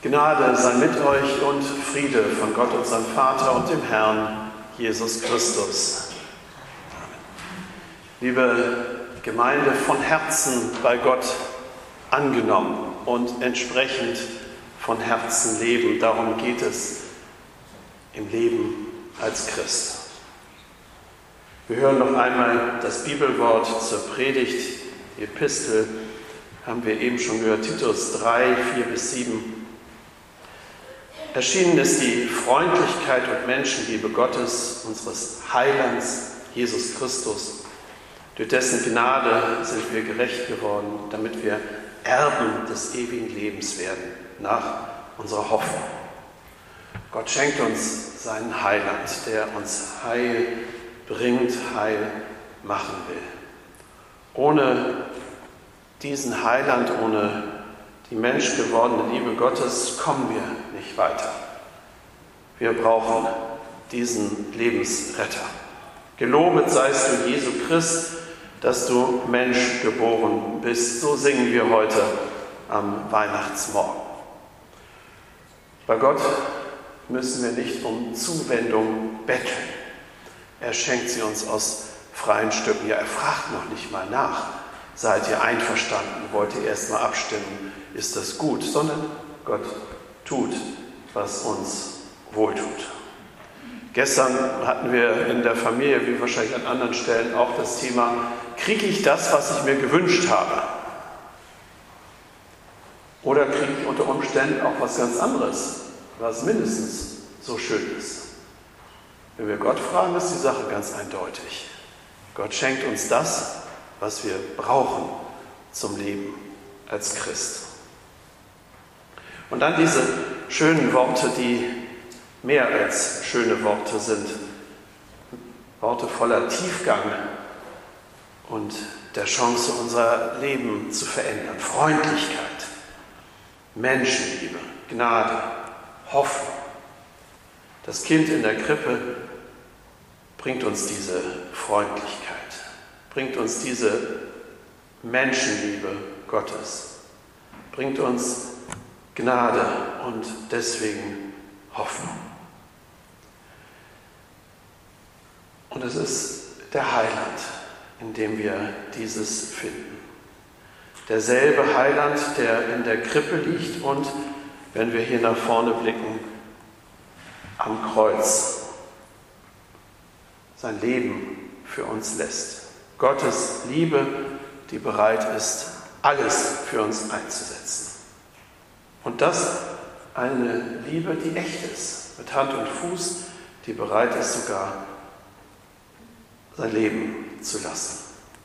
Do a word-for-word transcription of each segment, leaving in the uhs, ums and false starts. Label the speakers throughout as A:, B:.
A: Gnade sei mit euch und Friede von Gott, unserem Vater und dem Herrn Jesus Christus. Amen. Liebe Gemeinde, von Herzen bei Gott angenommen und entsprechend von Herzen leben. Darum geht es im Leben als Christ. Wir hören noch einmal das Bibelwort zur Predigt, die Epistel, haben wir eben schon gehört, Titus drei, vier bis sieben. Erschienen ist die Freundlichkeit und Menschenliebe Gottes, unseres Heilands, Jesus Christus. Durch dessen Gnade sind wir gerecht geworden, damit wir Erben des ewigen Lebens werden, nach unserer Hoffnung. Gott schenkt uns seinen Heiland, der uns Heil bringt, Heil machen will. Ohne diesen Heiland, ohne die menschgewordene Liebe Gottes kommen wir nicht weiter. Wir brauchen diesen Lebensretter. Gelobet seist du, Jesu Christ, dass du Mensch geboren bist. So singen wir heute am Weihnachtsmorgen. Bei Gott müssen wir nicht um Zuwendung betteln. Er schenkt sie uns aus freien Stücken. Ja, er fragt noch nicht mal nach. Seid ihr einverstanden? Wollt ihr erst mal abstimmen? Ist das gut? Sondern Gott tut, was uns wohltut. Gestern hatten wir in der Familie, wie wahrscheinlich an anderen Stellen, auch das Thema, kriege ich das, was ich mir gewünscht habe? Oder kriege ich unter Umständen auch was ganz anderes, was mindestens so schön ist? Wenn wir Gott fragen, ist die Sache ganz eindeutig. Gott schenkt uns das, was wir brauchen zum Leben als Christ. Und dann diese schönen Worte, die mehr als schöne Worte sind. Worte voller Tiefgang und der Chance, unser Leben zu verändern. Freundlichkeit, Menschenliebe, Gnade, Hoffnung. Das Kind in der Krippe bringt uns diese Freundlichkeit, bringt uns diese Menschenliebe Gottes, bringt uns Gnade und deswegen Hoffnung. Und es ist der Heiland, in dem wir dieses finden. Derselbe Heiland, der in der Krippe liegt und, wenn wir hier nach vorne blicken, am Kreuz sein Leben für uns lässt. Gottes Liebe, die bereit ist, alles für uns einzusetzen. Und das eine Liebe, die echt ist, mit Hand und Fuß, die bereit ist, sogar sein Leben zu lassen.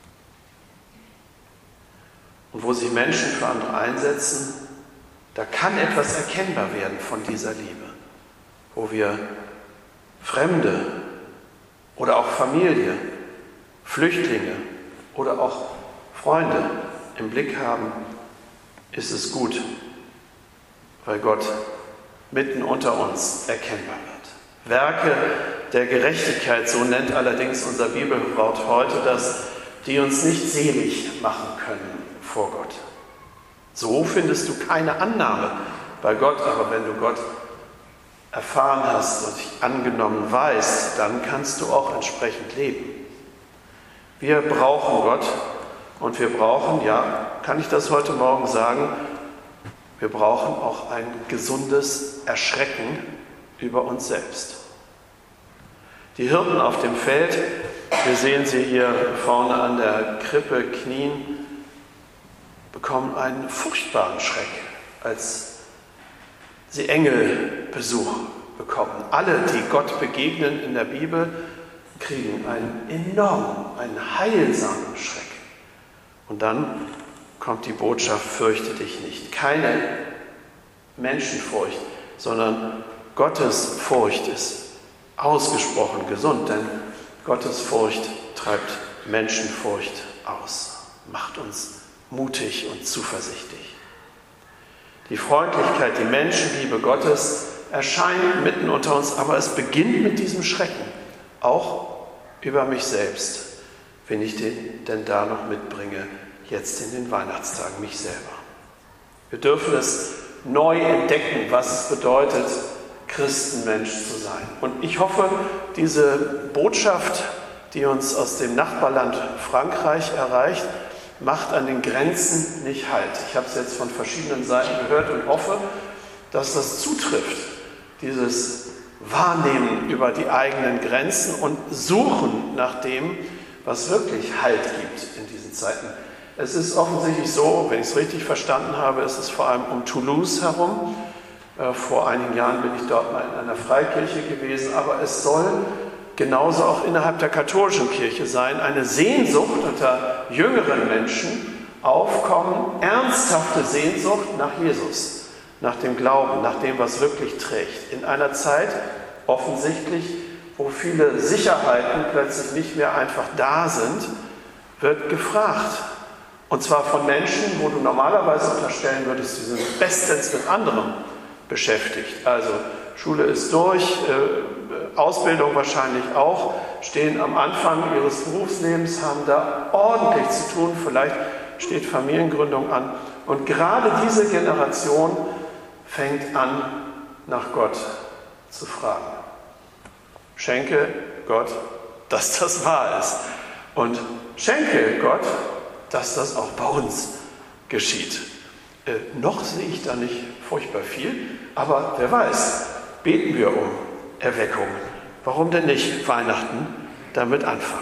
A: Und wo sich Menschen für andere einsetzen, da kann etwas erkennbar werden von dieser Liebe. Wo wir Fremde oder auch Familie, Flüchtlinge oder auch Freunde im Blick haben, ist es gut, weil Gott mitten unter uns erkennbar wird. Werke der Gerechtigkeit, so nennt allerdings unser Bibelwort heute das, die uns nicht selig machen können vor Gott. So findest du keine Annahme bei Gott, aber wenn du Gott erfahren hast und dich angenommen weißt, dann kannst du auch entsprechend leben. Wir brauchen Gott und wir brauchen, ja, kann ich das heute Morgen sagen, wir brauchen auch ein gesundes Erschrecken über uns selbst. Die Hirten auf dem Feld, wir sehen sie hier vorne an der Krippe knien, bekommen einen furchtbaren Schreck, als sie Engelbesuch bekommen. Alle, die Gott begegnen in der Bibel, kriegen einen enormen, einen heilsamen Schreck. Und dann kommt die Botschaft, fürchte dich nicht. Keine Menschenfurcht, sondern Gottes Furcht ist ausgesprochen gesund, denn Gottes Furcht treibt Menschenfurcht aus, macht uns mutig und zuversichtlich. Die Freundlichkeit, die Menschenliebe Gottes erscheint mitten unter uns, aber es beginnt mit diesem Schrecken, auch über mich selbst, wenn ich den denn da noch mitbringe, jetzt in den Weihnachtstagen, mich selber. Wir dürfen es neu entdecken, was es bedeutet, Christenmensch zu sein. Und ich hoffe, diese Botschaft, die uns aus dem Nachbarland Frankreich erreicht, macht an den Grenzen nicht Halt. Ich habe es jetzt von verschiedenen Seiten gehört und hoffe, dass das zutrifft, dieses Wahrnehmen über die eigenen Grenzen und Suchen nach dem, was wirklich Halt gibt in diesen Zeiten. Es ist offensichtlich so, wenn ich es richtig verstanden habe, ist es vor allem um Toulouse herum. Äh, vor einigen Jahren bin ich dort mal in einer Freikirche gewesen, aber es soll genauso auch innerhalb der katholischen Kirche sein, eine Sehnsucht unter jüngeren Menschen aufkommen, ernsthafte Sehnsucht nach Jesus, nach dem Glauben, nach dem, was wirklich trägt. In einer Zeit offensichtlich, wo viele Sicherheiten plötzlich nicht mehr einfach da sind, wird gefragt. Und zwar von Menschen, wo du normalerweise unterstellen würdest, sie sind bestens mit anderem beschäftigt. Also Schule ist durch, äh, Ausbildung wahrscheinlich auch, stehen am Anfang ihres Berufslebens, haben da ordentlich zu tun, vielleicht steht Familiengründung an. Und gerade diese Generation fängt an, nach Gott zu fragen. Schenke Gott, dass das wahr ist. Und schenke Gott, dass das auch bei uns geschieht. Äh, noch sehe ich da nicht furchtbar viel, aber wer weiß, beten wir um Erweckung. Warum denn nicht Weihnachten damit anfangen?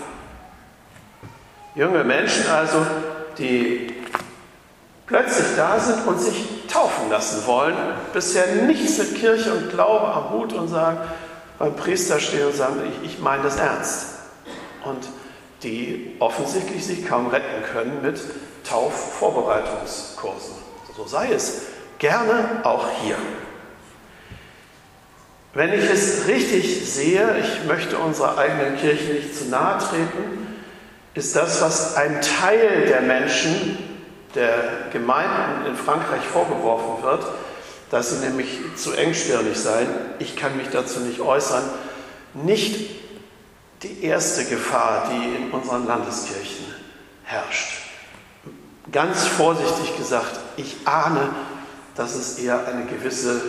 A: Junge Menschen also, die plötzlich da sind und sich taufen lassen wollen, bisher nichts mit Kirche und Glaube am Hut und sagen, beim Priester stehen und sagen, ich, ich meine das ernst. Und die offensichtlich sich kaum retten können mit Taufvorbereitungskursen. So sei es. Gerne auch hier. Wenn ich es richtig sehe, ich möchte unserer eigenen Kirche nicht zu nahe treten, ist das, was ein Teil der Menschen, der Gemeinden in Frankreich vorgeworfen wird, dass sie nämlich zu engstirnig seien, ich kann mich dazu nicht äußern, nicht die erste Gefahr, die in unseren Landeskirchen herrscht. Ganz vorsichtig gesagt, ich ahne, dass es eher eine gewisse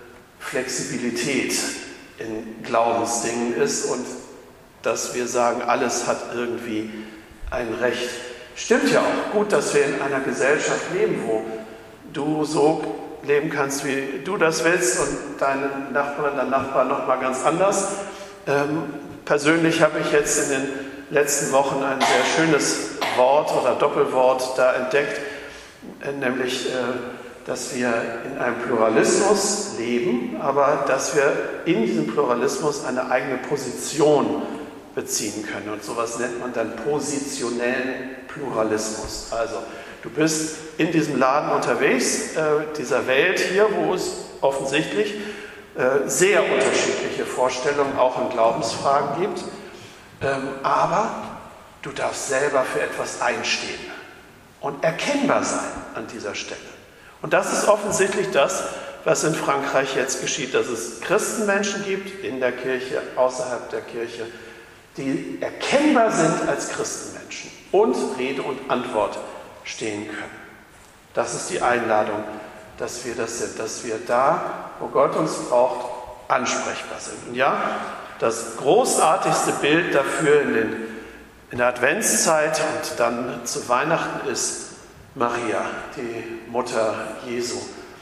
A: Flexibilität in Glaubensdingen ist und dass wir sagen, alles hat irgendwie ein Recht. Stimmt ja auch. Gut, dass wir in einer Gesellschaft leben, wo du so leben kannst, wie du das willst und deine Nachbarin, dein Nachbar noch mal ganz anders. Ähm, persönlich habe ich jetzt in den letzten Wochen ein sehr schönes Wort oder Doppelwort da entdeckt, äh, nämlich, äh, dass wir in einem Pluralismus leben, aber dass wir in diesem Pluralismus eine eigene Position beziehen können. Und sowas nennt man dann positionellen Pluralismus. Also du bist in diesem Laden unterwegs, äh, dieser Welt hier, wo es offensichtlich äh, sehr unterschiedliche Vorstellungen auch in Glaubensfragen gibt, ähm, aber du darfst selber für etwas einstehen und erkennbar sein an dieser Stelle. Und das ist offensichtlich das, was in Frankreich jetzt geschieht, dass es Christenmenschen gibt, in der Kirche, außerhalb der Kirche, die erkennbar sind als Christenmenschen und Rede und Antwort stehen können. Das ist die Einladung, dass wir das sind, dass wir da, wo Gott uns braucht, ansprechbar sind. Und ja, das großartigste Bild dafür in, den, in der Adventszeit und dann zu Weihnachten ist Maria, die Mutter Jesu,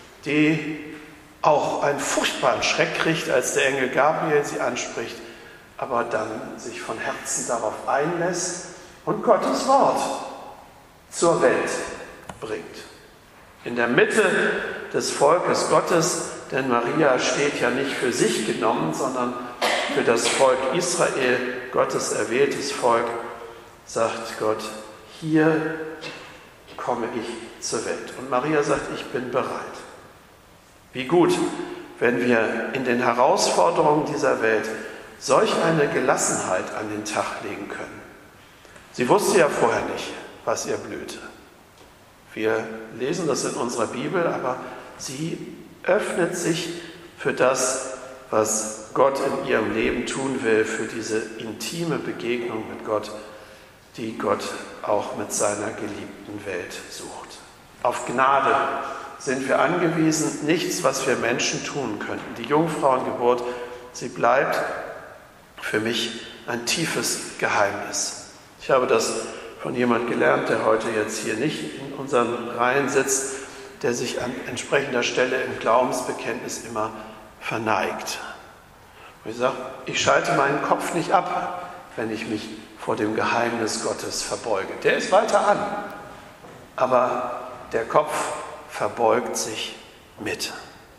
A: die auch einen furchtbaren Schreck kriegt, als der Engel Gabriel sie anspricht, aber dann sich von Herzen darauf einlässt und Gottes Wort zur Welt bringt. In der Mitte des Volkes Gottes, denn Maria steht ja nicht für sich genommen, sondern für das Volk Israel, Gottes erwähltes Volk, sagt Gott, hier komme ich zur Welt. Und Maria sagt, ich bin bereit. Wie gut, wenn wir in den Herausforderungen dieser Welt solch eine Gelassenheit an den Tag legen können. Sie wusste ja vorher nicht, was ihr blühte. Wir lesen das in unserer Bibel, aber sie öffnet sich für das, was Gott in ihrem Leben tun will, für diese intime Begegnung mit Gott, die Gott auch mit seiner geliebten Welt sucht. Auf Gnade sind wir angewiesen, nichts, was wir Menschen tun könnten. Die Jungfrauengeburt, sie bleibt für mich ein tiefes Geheimnis. Ich habe das von jemandem gelernt, der heute jetzt hier nicht in unseren Reihen sitzt, der sich an entsprechender Stelle im Glaubensbekenntnis immer verneigt. Und ich sage, ich schalte meinen Kopf nicht ab, wenn ich mich vor dem Geheimnis Gottes verbeuge. Der ist weiter an, aber der Kopf verbeugt sich mit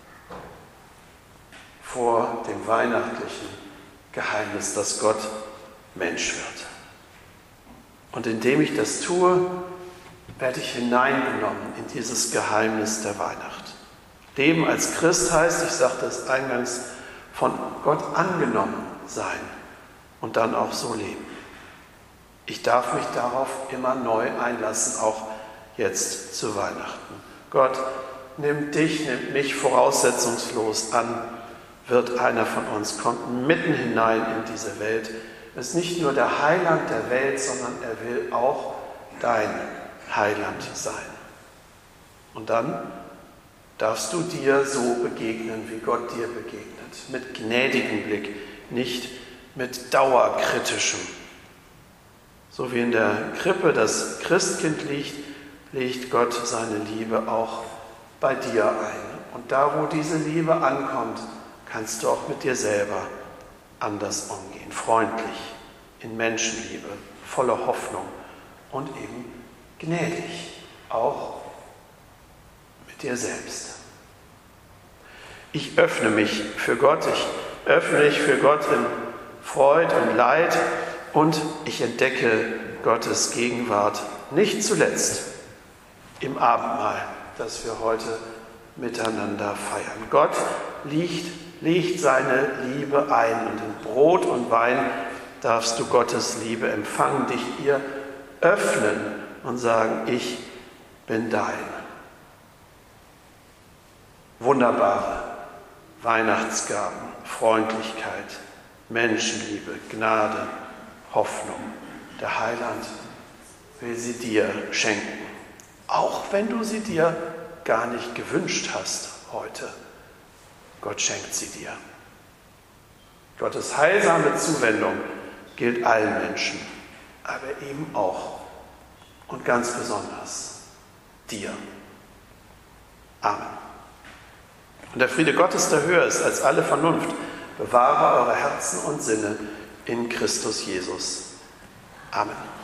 A: vor dem weihnachtlichen Geheimnis, dass Gott Mensch wird. Und indem ich das tue, werde ich hineingenommen in dieses Geheimnis der Weihnacht. Leben als Christ heißt, ich sagte es eingangs, von Gott angenommen sein und dann auch so leben. Ich darf mich darauf immer neu einlassen, auch jetzt zu Weihnachten. Gott nimmt dich, nimmt mich voraussetzungslos an, wird einer von uns, kommt mitten hinein in diese Welt. Er ist nicht nur der Heiland der Welt, sondern er will auch dein Heiland sein. Und dann darfst du dir so begegnen, wie Gott dir begegnet. Mit gnädigem Blick, nicht mit dauerkritischem. So wie in der Krippe das Christkind liegt, legt Gott seine Liebe auch bei dir ein. Und da, wo diese Liebe ankommt, kannst du auch mit dir selber anders umgehen. Freundlich, in Menschenliebe, voller Hoffnung und eben gnädig, auch mit dir selbst. Ich öffne mich für Gott, ich öffne mich für Gott in Freude und Leid und ich entdecke Gottes Gegenwart nicht zuletzt im Abendmahl, das wir heute miteinander feiern. Gott legt, legt seine Liebe ein und in Brot und Wein darfst du Gottes Liebe empfangen, dich ihr öffnen und sagen, ich bin dein. Wunderbare Weihnachtsgaben, Freundlichkeit, Menschenliebe, Gnade, Hoffnung. Der Heiland will sie dir schenken, auch wenn du sie dir gar nicht gewünscht hast heute. Gott schenkt sie dir. Gottes heilsame Zuwendung gilt allen Menschen, aber eben auch und ganz besonders dir. Amen. Und der Friede Gottes, der höher ist als alle Vernunft, bewahre eure Herzen und Sinne in Christus Jesus. Amen.